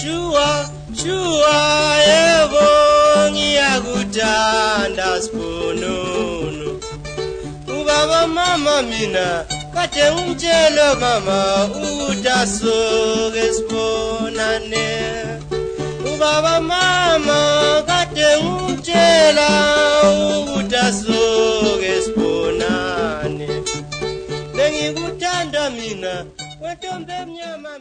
Shua yebo ngiyakuthanda sipununu. Ubaba mama mina kade ngitshela mama utasoke sibonane. Ubaba mama kade ngitshela utasoke sibonane. Bengikuthanda mina wentombi emnyama.